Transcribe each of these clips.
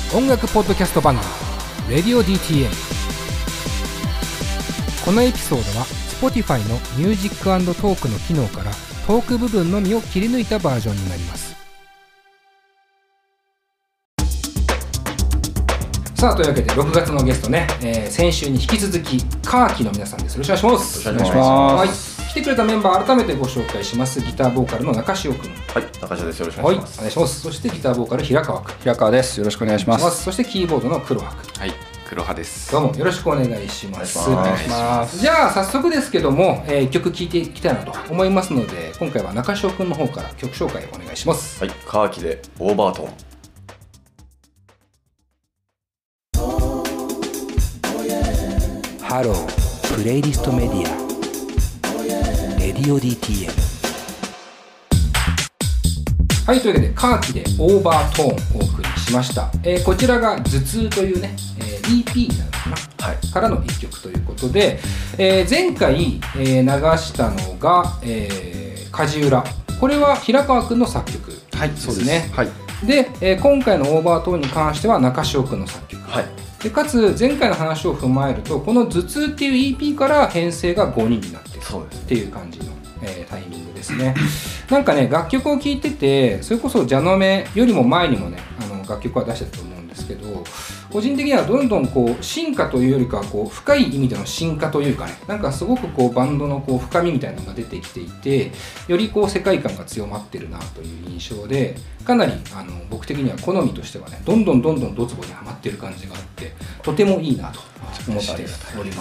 音楽ポッドキャスト番組 Radio DTM。 このエピソードは Spotify のミュージック&トークの機能からトーク部分のみを切り抜いたバージョンになります。さあ、というわけで6月のゲストね、先週に引き続きカーキの皆さんです。よろしくお願いします。 よろしくお願いします。 はい、来てくれたメンバー改めてご紹介します。ギターボーカルの中潮くん。 はい、中潮です。よろしくお願いします。 はい、お願いします。そしてギターボーカル平川くん。 平川です。よろしくお願いします。 そしてキーボードの黒羽くん。 はい、黒羽です。 どうもよろしくお願いします。 お願いします。 じゃあ早速ですけども、一曲聴いていきたいなと思いますので、今回は中潮くんの方から曲紹介をお願いします。 はい、カーキでオーバートーン。 ハロープレイリストメディアレディオ DTM。 はい、というわけでカーキでオーバートーンをお送りしました。こちらが頭痛というね、EP なのかな、はい、からの一曲ということで、前回、流したのが、梶浦。これは平川くんの作曲ですね。 はい、そうですね。はい、 で、今回のオーバートーンに関しては中潮くんの作曲、 はい、 でかつ前回の話を踏まえると、この頭痛っていう EP から編成が5人になってるっていう感じの、タイミングですね。なんかね、楽曲を聴いてて、それこそジャノメよりも前にもね、楽曲は出してたと思うんですけど、個人的にはどんどんこう進化というよりかはこう深い意味での進化というかね、なんかすごくこうバンドのこう深みみたいなのが出てきていて、よりこう世界観が強まってるなという印象で、かなり僕的には好みとしてはね、どんどんドツボにはまってる感じがあって、とてもいいなと思っております。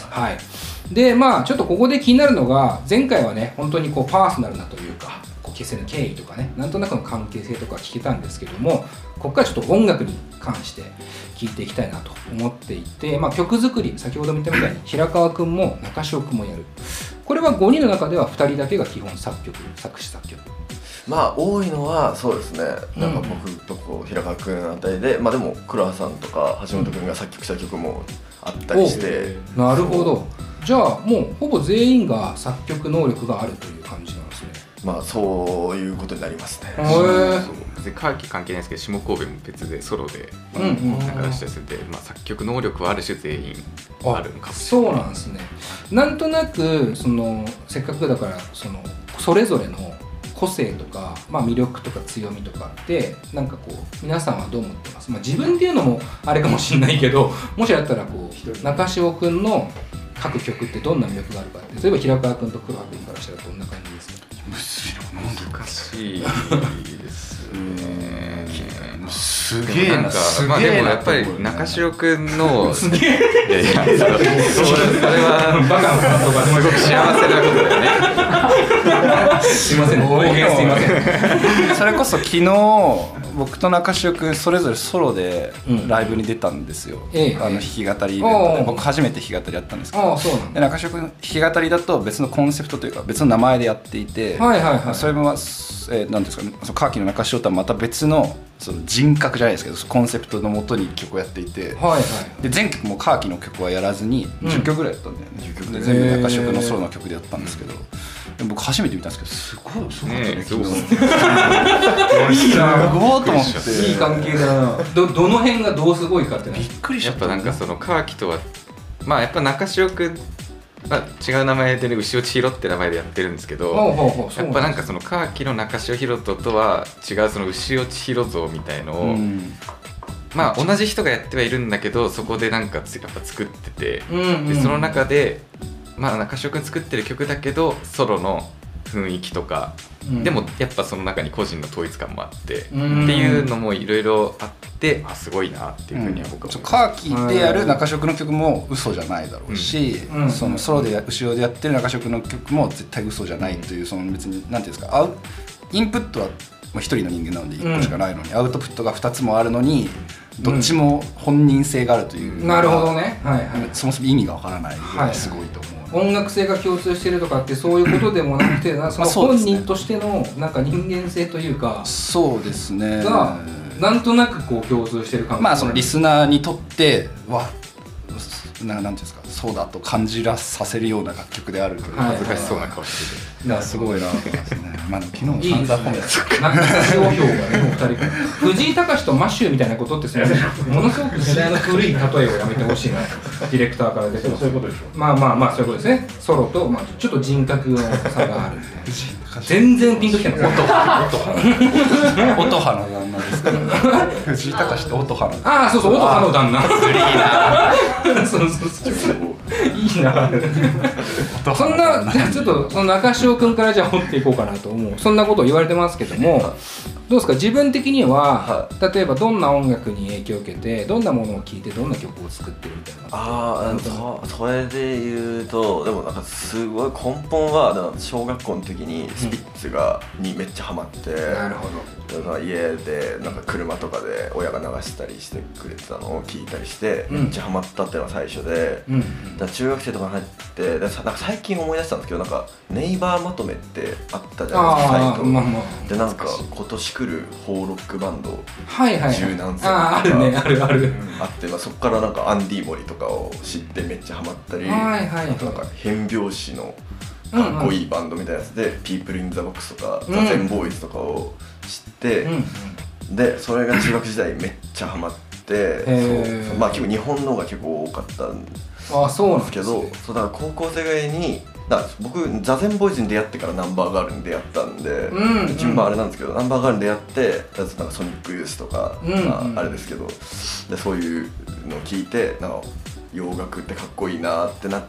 はい。で、まあちょっとここで気になるのが、前回はね本当にこうパーソナルなというか、結成の経緯とかね、なんとなくの関係性とか聞けたんですけども、ここからちょっと音楽に関して聞いていきたいなと思っていて、まあ、曲作り、先ほど見たみたいに平川くんも中潮くんもやる。これは5人の中では2人だけが基本作詞作曲。 まあ多いのはそうですね。なんか僕とこう平川くんあたりで、まあでも黒羽さんとか橋本くんが作曲した曲もあったりして、 なるほど。じゃあもうほぼ全員が作曲能力があるという感じなんですね。 まあそういうことになりますね。 でカーキ関係ないですけど、下神戸も別でソロでなんか出したりしてて、まあ、作曲能力はある種全員あるのかもしれない。 そうなんですね。なんとなくせっかくだからそれぞれの個性とか、まあ、魅力とか強みとかってなんかこう皆さんはどう思ってます？まあ、自分っていうのもあれかもしれないけど、もしあったらこう中潮くんの書く曲ってどんな魅力があるかって、例えば平川くんと黒羽くんからしたらどんな感じですか？ 難しいですね。 すげえな。 まあでもやっぱり中潮くんのすげえ、いやいや、それはバカなことがすごく幸せなことだよね。 すいません、暴言すいません。 それこそ昨日僕と中潮くんそれぞれソロでライブに出たんですよ。弾き語りで、僕初めて弾き語りやったんですけど、で中潮くん弾き語りだと別のコンセプトというか別の名前でやっていて、それもなんですかね、カーキの中潮とはまた別のその人格じゃないですけど、コンセプトのもとに曲をやっていて、で全曲もカーキの曲はやらずに10曲ぐらいやったんだよね。10曲で全部中潮くんのソロの曲でやったんですけど、で僕初めて見たんですけど、すごいすごかったね。すごいと思って、 いい関係だな。どの辺がどうすごいかってびっくりしちゃった。 やっぱなんかそのカーキとは、まあやっぱ中潮くん、まあ、違う名前でね、牛尾千尋って名前でやってるんですけど、やっぱなんかそのカーキの中潮博人とは違うその牛尾千尋像みたいのを、まあ同じ人がやってはいるんだけど、そこでなんかやっぱ作ってて、でその中でまあ中潮くん作ってる曲だけどソロの雰囲気とか、でもやっぱその中に個人の統一感もあって、っていうのもいろいろあって、すごいなっていうふうには僕は思います。 カーキでやる中潮くんの曲も嘘じゃないだろうし、そのソロで後ろでやってる中潮くんの曲も絶対嘘じゃないという、その別になんていうんですか、インプットは1人の人間なので1個しかないのに、アウトプットが2つもあるのにどっちも本人性があるという、 なるほどね。 そもそも意味がわからないぐらいすごいと思う。 音楽性が共通してるとかってそういうことでもなくて、その本人としてのなんか人間性というか、 そうですね、 がなんとなくこう共通してる感じ。 まあそのリスナーにとってはなんていうんですか、 そうだと感じらさせるような楽曲であるという、 恥ずかしそうな顔してて、すごいなと思いますね。まあ昨日もいいですね。なんか評評がね、お二人から藤井隆とマシューみたいなことってすみません、ものすごく世代の古い例えをやめてほしいな、ディレクターから出てます。そういうことでしょ。まあそういうことですね。ソロと、ちょっと人格の差があるみたいな。全然ピンときてない。 音羽の旦那ですから藤井隆って音羽の。 ああ、そうそう、音羽の旦那。そういいな。そんな、じゃあちょっとその中潮君からじゃあ掘っていこうかなと思う。そんなことを言われてますけども、どうですか、自分的には、例えばどんな音楽に影響を受けて、どんなものを聴いてどんな曲を作ってるみたいな。 それで言うと、でもなんかすごい根本は小学校の時にスピッツにめっちゃハマって、 なるほど。家でなんか車とかで親が流したりしてくれてたのを聞いたりして、めっちゃハマったっていうのが最初で、だ中学生とかに入ってなんか最近思い出したんですけど、なんかネイバーまとめってあったじゃないですか、サイトで。なんか今年来るホーロックバンド十何歳とかあるね、あるあって、そこからなんかアンディ・モリとかを知ってめっちゃハマったり、なんか変拍子のかっこいいバンドみたいなやつで、ピープル・イン・ザ・ボックスとか、ザ・ゼン・ボーイズとかを知って、でそれが中学時代めっちゃハマって、結構日本のが結構多かったんですけど、だから高校生ぐらいに、僕ザ・ゼン・ボーイズに出会ってからナンバーガールに出会ったんで、順番あれなんですけど、ナンバーガールに出会ってなんかソニックユースとか、あれですけど、でそういうのを聞いて、なんか洋楽ってかっこいいなってなって、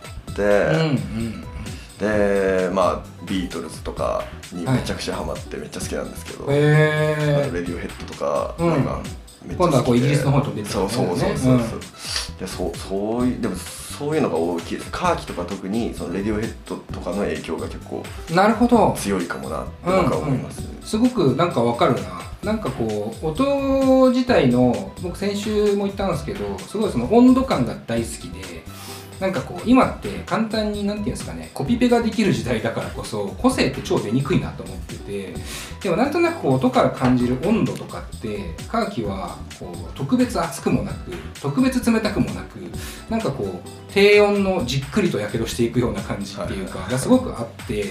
でビートルズとかにめちゃくちゃハマってめっちゃ好きなんですけど、レディオヘッドとか今めっちゃ好きで、 今度はこうイギリスの方と出てるんですね。 でそういうのが大きいです。カーキとか特にそのレディオヘッドとかの影響が結構強いかもなって僕は思いますね。 すごくなんかわかるな。なんかこう音自体の、僕先週も言ったんですけど、すごいその温度感が大好きで、なんかこう今って簡単になんていうんですかね、コピペができる時代だからこそ個性って超出にくいなと思ってて、でもなんとなくこう音から感じる温度とかってカーキはこう特別熱くもなく特別冷たくもなく、なんかこう低温のじっくりとやけどしていくような感じっていうかがすごくあって、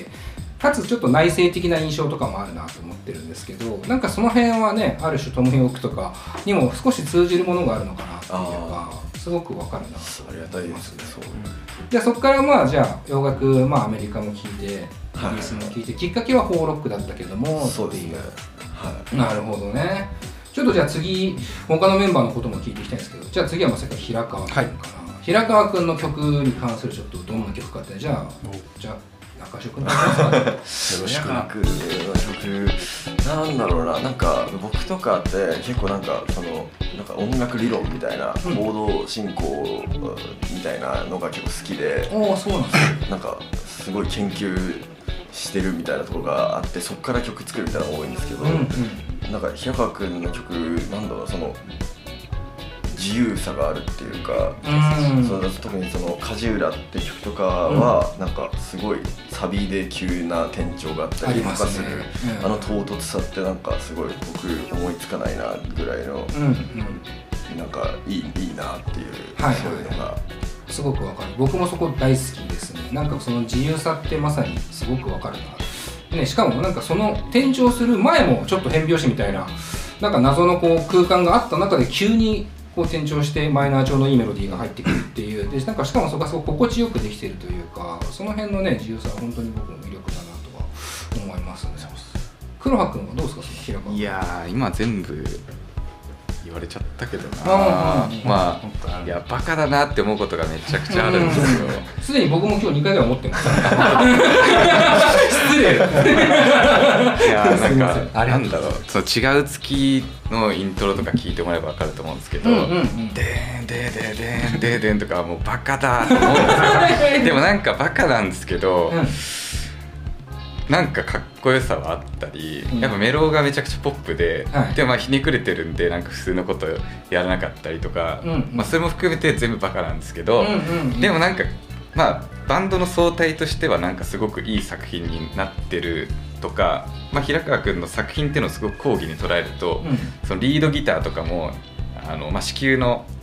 かつちょっと内省的な印象とかもあるなと思ってるんですけど、なんかその辺はね、ある種トム・ヨークとかにも少し通じるものがあるのかなっていうか、すごくわかるな。 ありがたいですね。 じゃあそこからじゃあ洋楽、アメリカも聴いてイギリスも聴いて、きっかけはホーロックだったけどもっていう。なるほどね。ちょっとじゃあ次他のメンバーのことも聞いていきたいんですけど、じゃあ次はまさか平川君かな。平川君の曲に関するちょっとどんな曲かって、じゃあ中島君よろしく。の曲なんだろうな、なんか僕とかって結構なんか音楽理論みたいな、行動進行みたいなのが結構好きで、 そうなんですなんかすごい研究してるみたいなところがあって、そこから曲作るみたいなのが多いんですけど、なんか平川君の曲、なんだろう、自由さがあるっていうか、特に梶浦って曲とかは、なんかすごいサビで急な転調があったりとかする、唐突さってなんかすごい僕思いつかないなぐらいの、なんかいいなっていう、そういうのがすごくわかる。僕もそこ大好きですね。なんかその自由さってまさにすごくわかるな、ね。しかもなんかその転調する前もちょっと変拍子みたいな、なんか謎のこう空間があった中で急にこう転調してマイナー調のいいメロディーが入ってくるっていう、でなんかしかもそこがすごく心地よくできてるというか、その辺のね自由さは本当に僕も魅力だなとは思いますね。黒羽君はどうですか、その平川君。 いや今全部言われちゃったけどな。いやバカだなって思うことがめちゃくちゃあるんですよ。 すでに僕も今日2回ぐらい思ってます。失礼。 いやなんだろう、違う月のイントロとか聞いてもらえば分かると思うんですけど、でんでででんででんとかもうバカだと思うんですよ。でもなんかバカなんですけど、なんかかっこよさはあったり、やっぱメロがめちゃくちゃポップで、でもひねくれてるんでなんか普通のことやらなかったりとか、それも含めて全部バカなんですけど、でもなんかバンドの総体としてはなんかすごくいい作品になってるとか、平川君の作品っていうのをすごく講義に捉えると、そのリードギターとかも子宮の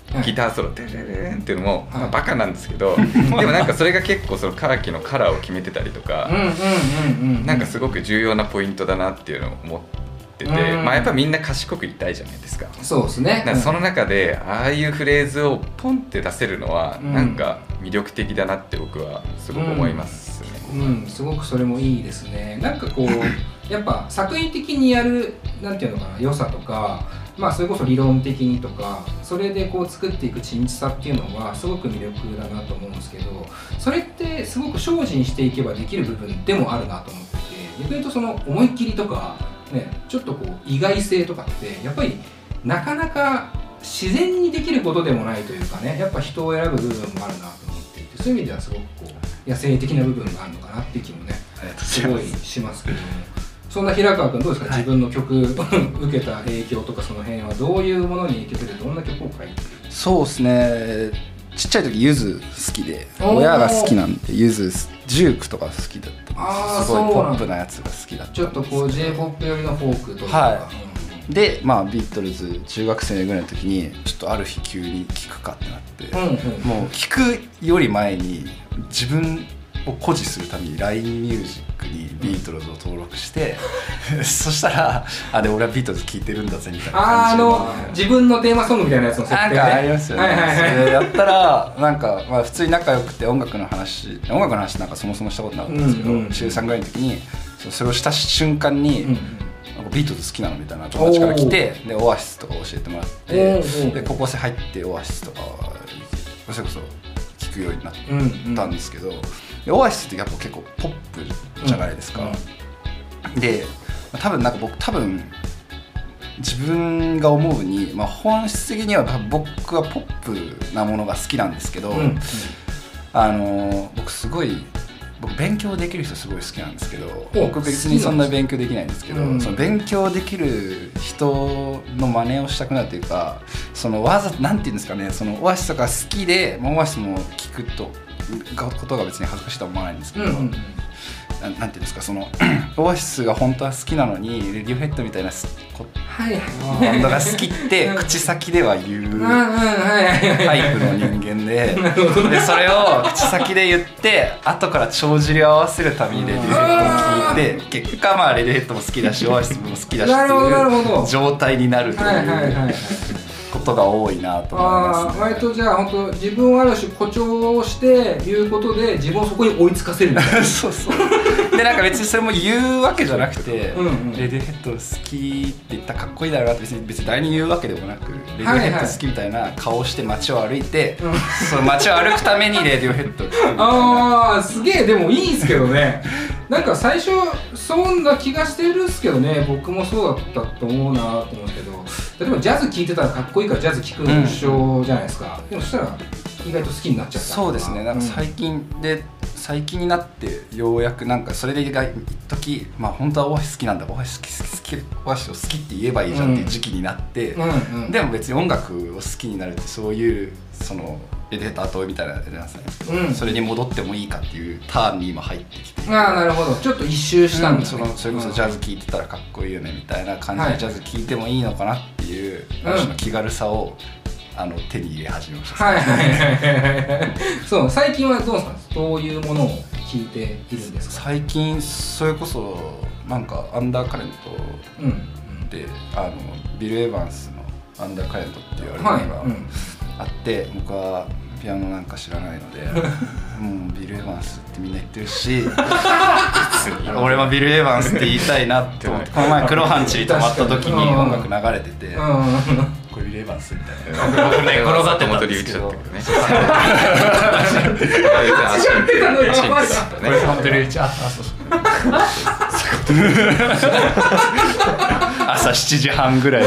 ギターソロデレレンっていうのも、まあ、バカなんですけどでもなんかそれが結構そのカーキのカラーを決めてたりとかなんかすごく重要なポイントだなっていうのを思ってて、まあ、やっぱみんな賢くいたいじゃないですか。 そうですね。 なんかその中でああいうフレーズをポンって出せるのはなんか魅力的だなって僕はすごく思いますね。 すごくそれもいいですね。なんかこうやっぱ作為的にやるなんていうのかな良さとか、まあそれこそ理論的にとかそれでこう作っていく緻密さっていうのはすごく魅力だなと思うんですけど、それってすごく精進していけばできる部分でもあるなと思ってて、逆に言うとその思いっきりとかね、ちょっとこう意外性とかってやっぱりなかなか自然にできることでもないというかね、やっぱ人を選ぶ部分もあるなと思っていて、そういう意味ではすごくこう野生的な部分があるのかなっていう気もねすごいしますけども、そんな平川君どうですか、自分の曲受けた影響とかその辺はどういうものに影響してどんな曲を書いてる？ そうですね、ちっちゃい時ゆず好きで親が好きなんでゆずジュークとか好きだったんです。すごいポップなやつが好きだったんです。 ちょっとこう J-POP 寄りのフォークとか、 はい、でまあビートルズ中学生ぐらいの時にちょっとある日急に聴くかってなって、もう聴くより前に自分を誇示するために LINE ミュージックにビートルズを登録してそしたらで俺はビートルズ聴いてるんだぜみたいな感じで、 自分のテーマソングみたいなやつの設定なんかありますよね、それやったらなんか、まあ、普通に仲良くて音楽の話なんかそもそもしたことなかったんですけど、中3ぐらいの時にそれをした瞬間に、ビートルズ好きなのみたいな友達から来て、でオアシスとか教えてもらって、で高校生入ってオアシスとかそれこそ聴くようになったんですけど、でオアシスってやっぱ結構ポップじゃないですか、で多分自分が思うに、まあ、本質的には僕はポップなものが好きなんですけど、僕勉強できる人すごい好きなんですけど、僕別にそんな勉強できないんですけど、その勉強できる人の真似をしたくなるというか、そのなんていうんですかね、そのオアシスとか好きで、オアシスも聞くことが別に恥ずかしいとは思わないんですけど、なんていうんですか、そのオアシスが本当は好きなのにレディオヘッドみたいなバンドが好きって口先では言うタイプの人間で、それを口先で言って後から帳尻を合わせるためにレディオヘッドを聞いて、結果まあレディオヘッドも好きだしオアシスも好きだしっていう状態になるということが多いなと思いますね。 割とじゃあ本当自分をある種誇張して言うことで自分をそこに追いつかせるみたいなそうでなんか別にそれも言うわけじゃなくて、レディオヘッド好きって言ったらかっこいいだろうなって別に誰に言うわけでもなく、レディオヘッド好きみたいな顔して街を歩いて、その街を歩くためにレディオヘッドを聞くみたいな。 すげえ、でもいいんすけどねなんか最初そんな気がしてるんすけどね、僕もそうだったと思うなと思うんですけど、例えばジャズ聴いてたらかっこいいからジャズ聴くの一緒じゃないですか、でもそしたら意外と好きになっちゃった。 そうですね、なんか最近になってようやくなんかそれで一時、まあ本当はオアシス好きなんだ、オアシスを好きって言えばいいじゃんっていう時期になって、でも別に音楽を好きになるってそういうそのレディオヘッド後追いみたいなやつなんですけど、それに戻ってもいいかっていうターンに今入ってきて、 なるほど、ちょっと一周したんですね、 それこそジャズ聴いてたらかっこいいよねみたいな感じでジャズ聴いてもいいのかなっていうある種の気軽さを手に入れ始めました。 そう、最近はどうですか、どういうものを聴いているんですか？ 最近それこそなんかアンダーカレントで、ビル・エヴァンスのアンダーカレントっていうアルバムがあって、僕はピアノなんか知らないのでもうビル・エヴァンスってみんな言ってるし俺もビル・エヴァンスって言いたいなって思って、この前黒ハンチに泊まった時に音楽流れててこれビル・エヴァンスみたいな寝転がってたんですけどねこれ本当に朝7時半ぐらい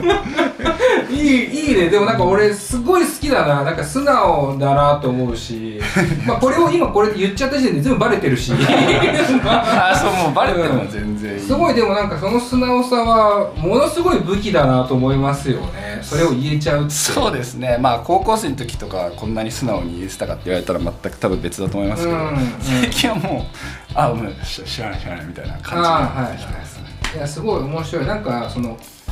いいね。でもなんか俺すごい好きだな、なんか素直だなと思うしまあこれを今これ言っちゃった時点で全部バレてるしそう、 もうバレても全然いい、 すごい。でもなんかその素直さはものすごい武器だなと思いますよね、それを言えちゃうって。 そうですね、まあ高校生の時とかこんなに素直に言えてたかって言われたら全く多分別だと思いますけど、最近はもう知らないみたいな感じになってきてますね。 いやすごい面白い。なんかその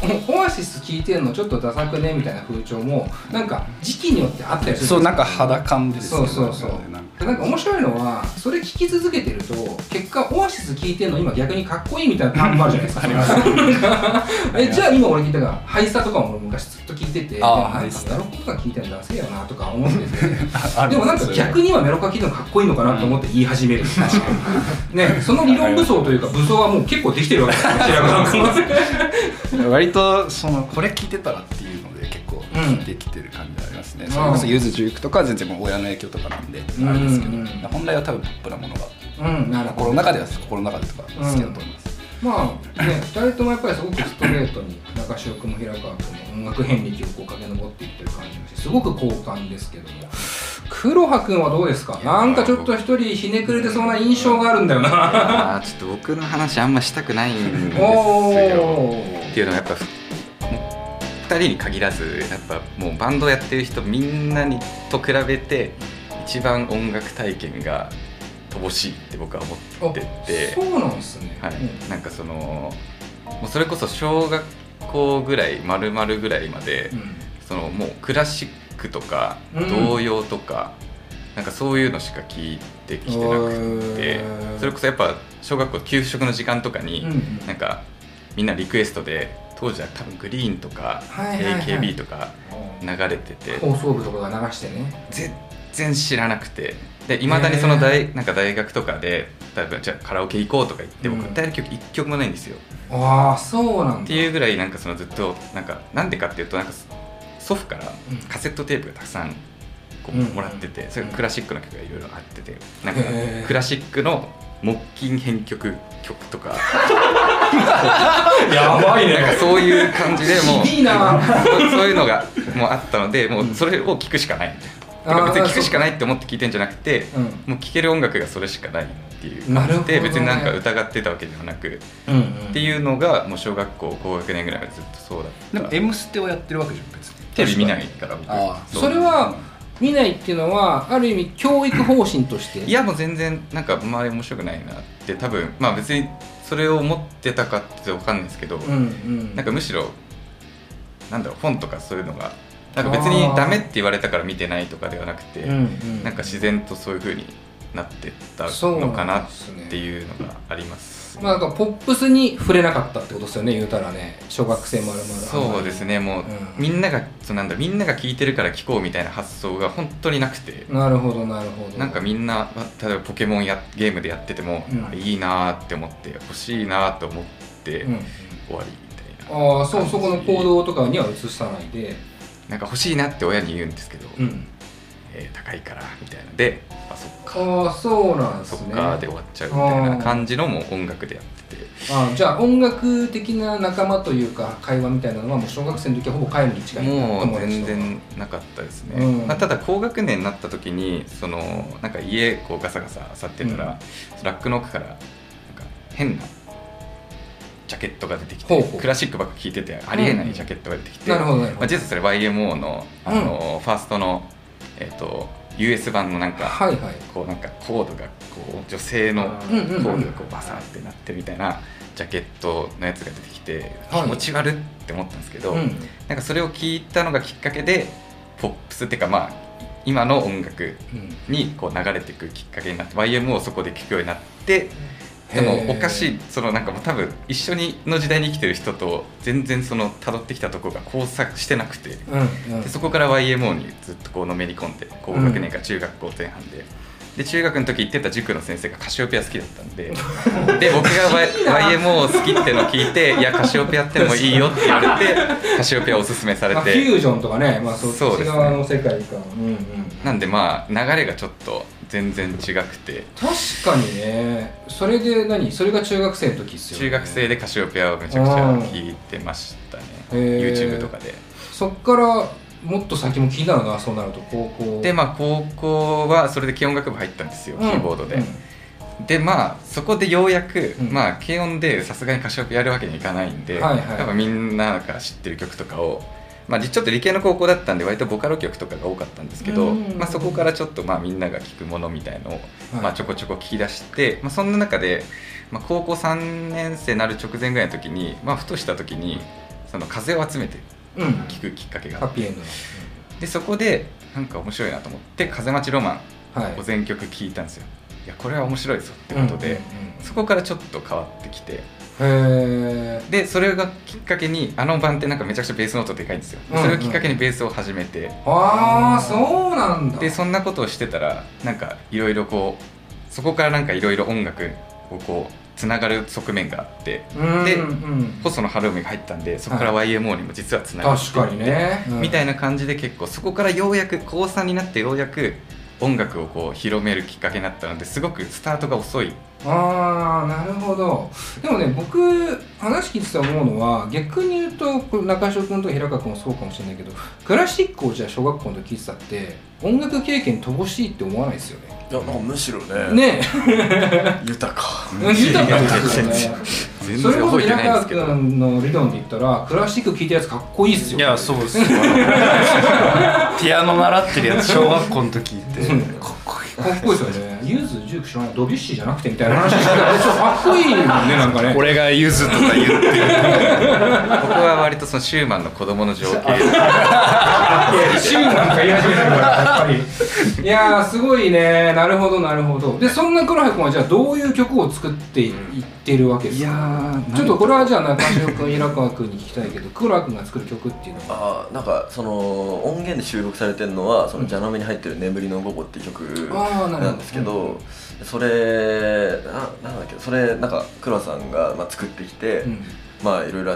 オアシス聴いてんのちょっとダサくねみたいな風潮もなんか時期によってあったりする。 そうなんか肌感ですよね。そうなんか面白いのはそれ聴き続けてると結果オアシス聴いてんの今逆にかっこいいみたいな感もあるじゃないですか。ありますじゃあ今俺聞いたからハイスタとかも昔ずっと聴いてて、ハイスタメロコとか聴いてんだダセえよなとか思っててでもなんか逆にはメロコ聴いてるのかっこいいのかなと思って言い始めるね、その理論武装というか武装はもう結構できてるわけですよ。 割とこれ聞いてたらっていうので結構できてる感じありますね。それこそゆず19とかは全然もう親の影響とかなんであれですけど、本来は多分ポップなものが心の中では心の中でとか好きだと思います。 まあね、2人ともやっぱりすごくストレートに中潮君も平川君も音楽遍歴をこう駆け上っていってる感じがしてすごく好感ですけども、黒羽君はどうですか？なんかちょっと一人ひねくれてそうな印象があるんだよな。 ちょっと僕の話あんましたくないんですよ。っていうのはやっぱ2人に限らずやっぱもうバンドやってる人みんなにと比べて一番音楽体験が乏しいって僕は思ってて。 そうなんですね。 はい、なんかもうそれこそ小学校ぐらい丸々ぐらいまで、もうクラシックとか童謡とか、なんかそういうのしか聞いてきてなくて、それこそやっぱ小学校給食の時間とかに、なんかみんなリクエストで当時は多分グリーンとか AKB とか流れてて、 放送部とかが流してね全然知らなくて、でいまだになんか大学とかで例えばじゃあカラオケ行こうとか言って僕歌える曲1曲もないんですよ。 ああそうなんだ。 っていうぐらいなんかずっとなんでかっていうとなんか祖父からカセットテープがたくさんこうもらってて、それクラシックの曲がいろいろあってて、なんかクラシックの木琴編曲とかやばいね。 なんかそういう感じでもういいなそういうのがもうあったので、もうそれを聴くしかないみたいな。別に聴くしかないって思って聴いてんじゃなくて、もう聴ける音楽がそれしかないっていう感じで、別になんか疑ってたわけではなく、っていうのがもう小学校高学年ぐらいまでずっとそうだった。 でも M ステをやってるわけじゃん別に。 テレビ見ないから僕。 それは見ないっていうのはある意味教育方針としていやもう全然なんか周り面白くないなって多分まあ別にそれを思ってたかって分かんないですけど、なんかむしろなんだろう本とかそういうのがなんか別にダメって言われたから見てないとかではなくて、なんか自然とそういう風になってったのかなっていうのがあります。 まあなんかポップスに触れなかったってことですよね、言うたらね、小学生まるまる。 そうですね、もう、みんながみんなが聴いてるから聴こうみたいな発想が本当になくて。 なるほどなるほど。 なんかみんな例えばポケモンゲームでやってても、いいなーって思って欲しいなーと思って終わりみたいな。 ああ、そこの行動とかには移さないで。 なんか欲しいなって親に言うんですけど、高いからみたいなで、あそっか、 あそうなんですね、 そっかで終わっちゃうみたいな感じのも音楽でやってて、 じゃあ音楽的な仲間というか会話みたいなのはもう小学生の時はほぼ皆無に近い。 もう全然なかったですね、ただ高学年になった時になんか家こうガサガサ漁ってたら、ラックの奥からなんか変なジャケットが出てきて、クラシックばっか聴いててありえないジャケットが出てきて、実はそれ YMO のファーストのUS 版のなんかこうなんかコードがこう女性のコードがこうバサってなってみたいなジャケットのやつが出てきて気持ち悪って思ったんですけど、なんかそれを聞いたのがきっかけでポップスっていうかまあ今の音楽にこう流れていくきっかけになって YMO をそこで聴くようになって、でもおかしいなんかもう多分一緒の時代に生きてる人と全然辿ってきたところが交錯してなくて、でそこから YMO にずっとこうのめり込んで高学年から中学校前半で中学の時行ってた塾の先生がカシオペア好きだったんでで僕が YMO 好きってのを聞いていやカシオペアってもいいよって言われてカシオペアをおすすめされて、 フュージョンとかね、まあそっち側の世界か、 なんでまあ流れがちょっと全然違くて、 確かにね。それでそれが中学生の時っすよね。 中学生でカシオペアをめちゃくちゃ聞いてましたね、YouTube とかで。 そっからもっと先も気になるな、そうなると高校で、まあ高校はそれで軽音楽部入ったんですよ、キーボードで、でまあそこでようやく、まあ軽音でさすがにカシオペアやるわけにはいかないんで、やっぱみんなが知ってる曲とかを、まあ、ちょっと理系の高校だったんで割とボカロ曲とかが多かったんですけど、まあ、そこからちょっとまあみんなが聴くものみたいのを、まあちょこちょこ聞き出して、まあ、そんな中で、まあ、高校3年生になる直前ぐらいの時に、まあ、ふとした時にその風を集めて聴くきっかけがあって、でそこでなんか面白いなと思って風待ちロマンを全曲聴いたんですよ。いやこれは面白いぞってことで、そこからちょっと変わってきて、でそれがきっかけにあの版ってなんかめちゃくちゃベースノートでかいんですよ。それをきっかけにベースを始めて、 ああそうなんだ。 でそんなことをしてたらなんかいろいろこうそこからなんかいろいろ音楽をこうつながる側面があって、で細野晴臣が入ったんでそこから YMO にも実はつながっていってみたいな感じで、結構そこからようやく高3になってようやく音楽をこう広めるきっかけになったので、すごくスタートが遅い。 ああなるほど。でもね僕話聞いてて思うのは、逆に言うと中城君と平川君もそうかもしれないけど、クラシックをじゃあ小学校の時聞いてたって音楽経験乏しいって思わないですよね。 いやなんかむしろね豊かですよね。それこそ平川君の理論で言ったらクラシック聴いてるやつかっこいいっすよ。 いやそうですピアノ習ってるやつ小学校の時ってかっこいい。 かっこいいですよね。ユーズ19知らない、ドビュッシーじゃなくてみたいな話してたらかっこいいもんね、なんかね。 俺がユズとか言ってる僕は割とそのシューマンの子供の情景シューマンが言い始めてるからやっぱりいやーすごいね。なるほどなるほど。でそんな黒羽君はじゃあどういう曲を作っていってるわけですか。ちょっとこれはじゃあ中城君平川君に聞きたいけど、黒羽君が作る曲っていうのはなんかその音源で収録されてるのはそのジャノメに入ってる「眠りの午後」っていう曲なんですけど、それなんだっけ、それなんか黒羽さんが作ってきて、まあいろいろあって、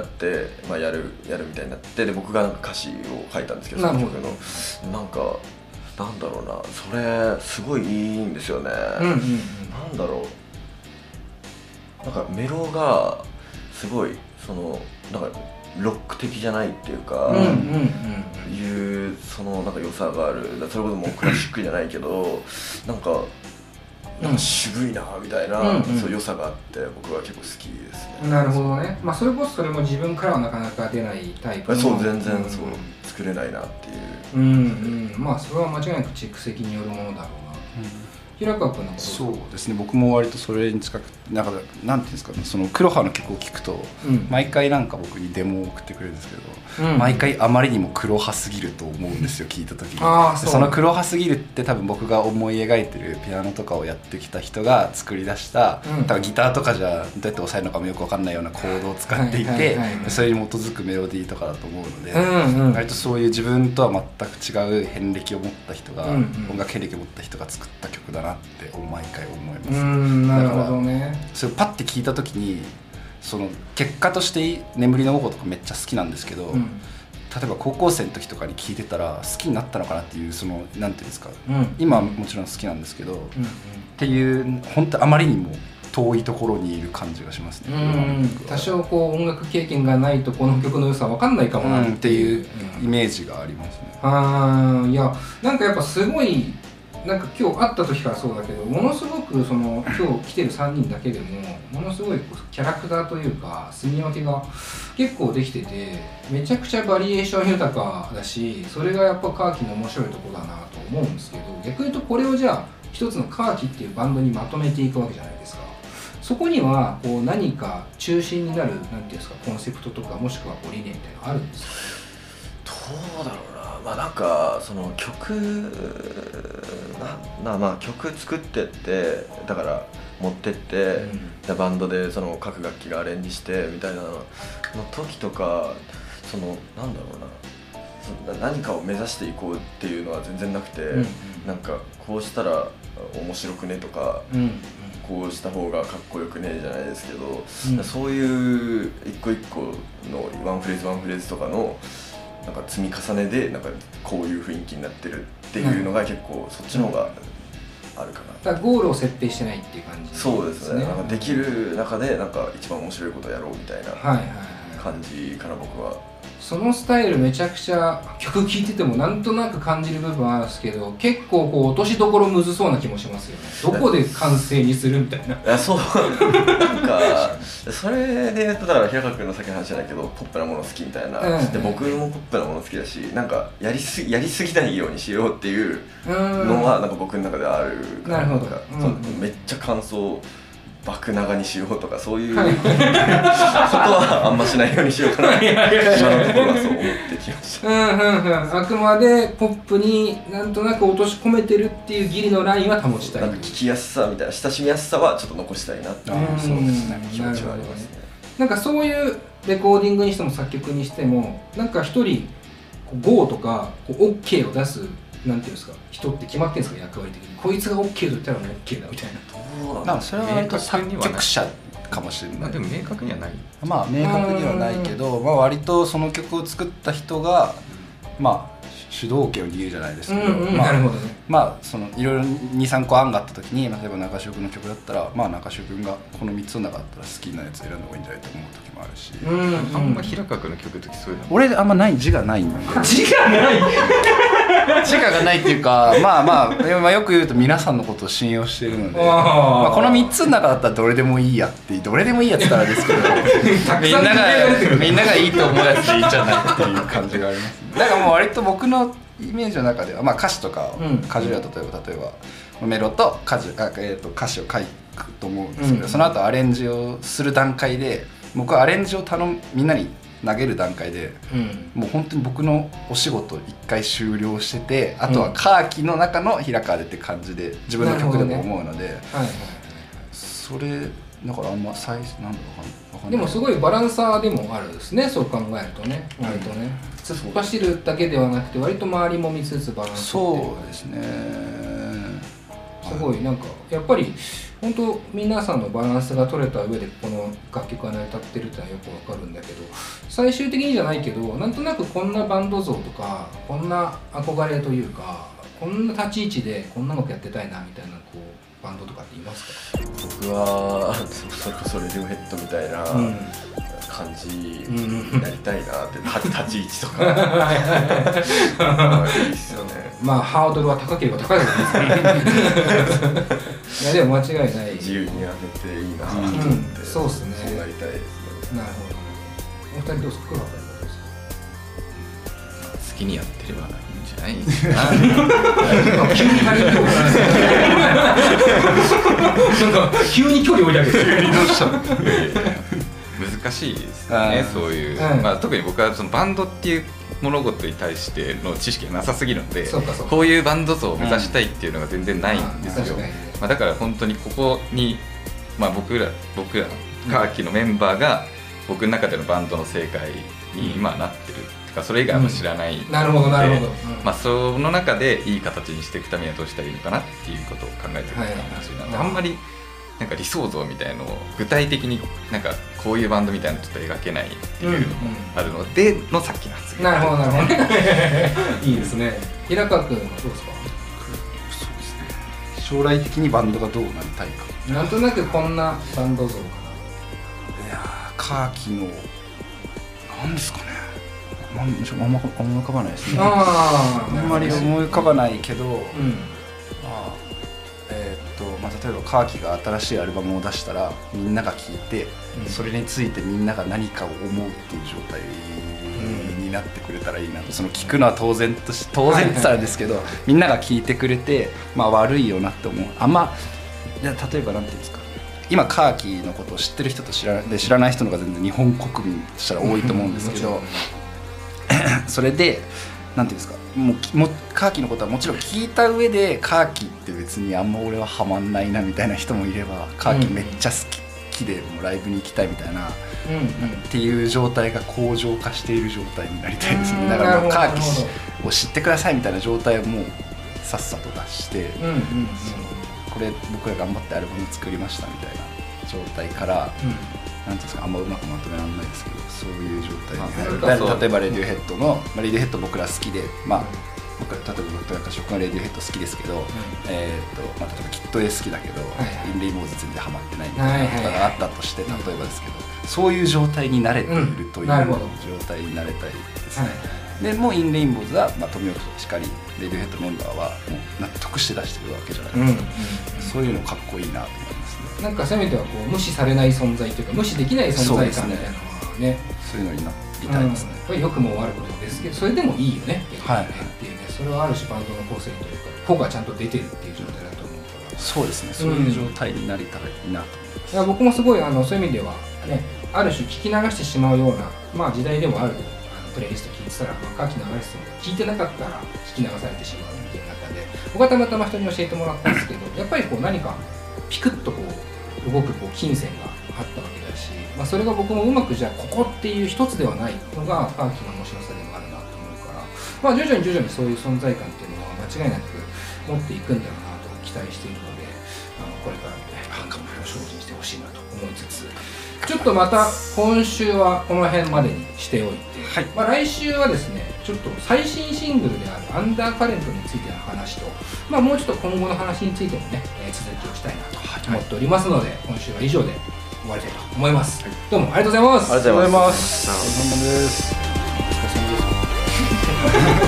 まあ、やるみたいになって、で僕がなんか歌詞を書いたんですけど、その曲のなんかなんだろうな、それすごいいいんですよね。なんだろう、なんかメロがすごいそのなんかロック的じゃないっていうか、いうそのなんか良さがある。それこそもうクラシックじゃないけどなんか渋いなみたいな、そういう良さがあって僕は結構好きですね。 なるほどね。まあそれこそそれも自分からはなかなか出ないタイプの。 そう全然そう作れないなっていう。 まあそれは間違いなく蓄積によるものだろうな。平川君のこと。 そうですね、僕も割とそれに近くなんていうんですかね、その黒羽の曲を聴くと、毎回なんか僕にデモを送ってくれるんですけど、毎回あまりにも黒羽すぎると思うんですよ聞いた時に。その黒羽すぎるって多分僕が思い描いてるピアノとかをやってきた人が作り出した、多分ギターとかじゃどうやって抑えるのかもよく分かんないようなコードを使っていて、それに基づくメロディーとかだと思うので、割とそういう自分とは全く違う遍歴を持った人が、音楽遍歴を持った人が作った曲だなって毎回思います。 なるほどね。 それをパッて聞いた時にその結果として「眠りの午後」とかめっちゃ好きなんですけど、例えば高校生の時とかに聞いてたら好きになったのかなっていう、そのなんていうんですか、今はもちろん好きなんですけど、っていう本当あまりにも遠いところにいる感じがしますね。 多少こう音楽経験がないとこの曲の良さ分かんないかもなっていうイメージがありますね。 いやなんかやっぱすごいなんか今日会った時からそうだけど、ものすごくその今日来てる3人だけでもものすごいキャラクターというか住み分けが結構できてて、めちゃくちゃバリエーション豊かだし、それがやっぱカーキの面白いところだなと思うんですけど、逆に言うとこれをじゃあ一つのカーキっていうバンドにまとめていくわけじゃないですか。そこにはこう何か中心になるなんていうんですか、コンセプトとかもしくは理念みたいなのあるんですか。 どうだろうな、まあなんかその曲まあ曲作ってってだから持ってって、バンドでその各楽器がアレンジしてみたいなの時とか、そのなんだろうな、何かを目指していこうっていうのは全然なくて、なんかこうしたら面白くねとか、こうした方がかっこよくねじゃないですけど、そういう一個一個のワンフレーズワンフレーズとかのなんか積み重ねでなんかこういう雰囲気になってるっていうのが結構そっちの方があるかな。 だからゴールを設定してないっていう感じですね。 そうですね。なんかできる中でなんか一番面白いことをやろうみたいな感じかな、僕は。 そのスタイルめちゃくちゃ曲聴いててもなんとなく感じる部分あるんですけど、結構こう落としどころむずそうな気もしますよね。どこで完成にするみたいな。 いやそうなんかそれで言うとだから平川君のさっきの話じゃないけどポップなもの好きみたいな、で僕もポップなもの好きだし、なんかやりすぎないようにしようっていうのはなんか僕の中であるから、 なるほど、 めっちゃ感想爆長にしようとかそういうことはあんましないようにしようかな今のところはそう思ってきました。 あくまでポップになんとなく落とし込めてるっていうギリのラインは保ちたい。 なんか聞きやすさみたいな親しみやすさはちょっと残したいなっていうそうですね気持ちはありますね。 なんかそういうレコーディングにしても作曲にしてもなんか一人GO とかOK を出すなんていうんですか人って決まってるんですか役割的にこいつが OK と言ったらもう OK だみたいな。 なんかそれは割と作曲者かもしれない。 でも明確にはない。 まあ明確にはないけど、まあ割とその曲を作った人がまあ主導権を握るじゃないですけど、 なるほどね。 まあそのいろいろ 2,3 個案があった時に例えば中城君の曲だったらまあ中城君がこの3つの中だったら好きなやつ選んだ方がいいんじゃないと思う時もあるし、 あんま平川君の曲の時そういうの俺あんまない自我ないんだよ。 自我ない自我がないっていうかまあよく言うと皆さんのことを信用しているのでまあこの3つの中だったらどれでもいいやってどれでもいいやって言ったらですけどみんながいいと思うやつでいいんじゃないっていう感じがあります。だからもう割と僕のイメージの中では、まあ、歌詞とかをカジュアル例えばメロと歌詞を書くと思うんですけど、その後アレンジをする段階で僕はアレンジをみんなに投げる段階で、もう本当に僕のお仕事一回終了しててあとはカーキの中の平川でって感じで自分の曲でも思うので、それだからあんまなんだろう分かんない。 でもすごいバランサーでもあるんですねそう考えるとね割とね突っ走るだけではなくて割と周りも見つつバランスそうですねすごいなんかやっぱり本当皆さんのバランスが取れた上でこの楽曲が成り立ってるってのはよくわかるんだけど最終的にじゃないけどなんとなくこんなバンド像とかこんな憧れというかこんな立ち位置でこんなのやってたいなみたいなこうバンドとかっていますか？ 僕はそれこそレディオヘッドみたいな感じになりたいなって立ち位置とかいいっすよね。 まあハードルは高ければ高いですねいやでも間違いない自由にやめていいなと思って、 そうですねそうなりたいですね。 なるほど。お二人どうですか？ 好きにやってればいいんじゃないですか急に張り切ってなんか急に距離を追い上げて急にどうしたの難しいですねそういう、まあ、特に僕はそのバンドっていう物事に対しての知識がなさすぎるのでこういうバンド像を目指したいっていうのが全然ないんですよ、まあ、だから本当にここに、まあ、僕らのカーキのメンバーが僕の中でのバンドの正解に今なってるとかそれ以外は知らないので、 なるほどなるほど、 まあ、その中でいい形にしていくためにはどうしたらいいのかなっていうことを考えてる感じなんであんまりなんか理想像みたいのを具体的になんかこういうバンドみたいなのちょっと描けないっていうのもあるのでのさっきの発言。 なるほどなるほどいいですね。平川君はどうですか？ そうですね将来的にバンドがどうなりたいかなんとなくこんなバンド像かな。 いやカーキのなんですかねあんま浮かばないですねあんまり思い浮かばないけど、まあ、例えばカーキが新しいアルバムを出したらみんなが聴いて、それについてみんなが何かを思うっていう状態になってくれたらいいなと。その聞くのは当然って言ったらですけど、みんなが聞いてくれて、まあ、悪いよなって思う。あんま例えばなんていうんですか、今カーキのことを知ってる人と知らない人の方が全然日本国民としたら多いと思うんですけどそれでなんていうんですか、もうカーキのことはもちろん聞いた上でカーキって別にあんま俺はハマんないなみたいな人もいれば、カーキめっちゃ好きでもうライブに行きたいみたいな、っていう状態が向上化している状態になりたいですね。だからもうカーキを知ってくださいみたいな状態をもうさっさと出して、これ僕ら頑張ってアルバム作りましたみたいな状態から、なんていうんですか、あんまうまくまとめられないですけど、そういう状態になる。例えばレディオヘッドの、レディオヘッド僕ら好きで、まあ僕ら例えば僕とか僕はレディオヘッド好きですけど、例えばキット A 好きだけど、インレインボーズ全然ハマってないみたいなことがあったとして、例えばですけど、そういう状態に慣れているという状態になれたいですね。でもうインレインボーズは、富岡しかりレディオヘッドメンバーはもう納得して出してるわけじゃないですか。そういうのかっこいいなと思いますね。 なんかせめてはこう無視されない存在というか無視できない存在感みたいなのはね、 そういうのになりたいですね。 これ良くも悪くもですけど、それでもいいよねっていうね、それはある種バンドの構成というか個がちゃんと出てるっていう状態だと思うから。 そうですね、そういう状態になれたらいいなと思います。 僕もすごいそういう意味ではね、ある種聞き流してしまうような、時代でもあるプレイリスト聞いてたら、カーキ流しても聞いてなかったら聞き流されてしまうっていう中で、僕はたまたま人に教えてもらったんですけど、やっぱり何かピクッと動く金銭があったわけだし、それが僕もうまくじゃあここっていう一つではないのがカーキの面白さでもあるなと思うから、徐々にそういう存在感っていうのは間違いなく持っていくんだろうなと期待しているので、これからもね、頑張りを精進してほしいなと思いつつ、ちょっとまた今週はこの辺までにしておいて、来週はですね、ちょっと最新シングルであるアンダーカレントについての話と、もうちょっと今後の話についてもね、続きをしたいなと思っておりますので、今週は以上で終わりたいと思います。どうもありがとうございます。 ありがとうございます。お疲れ様です。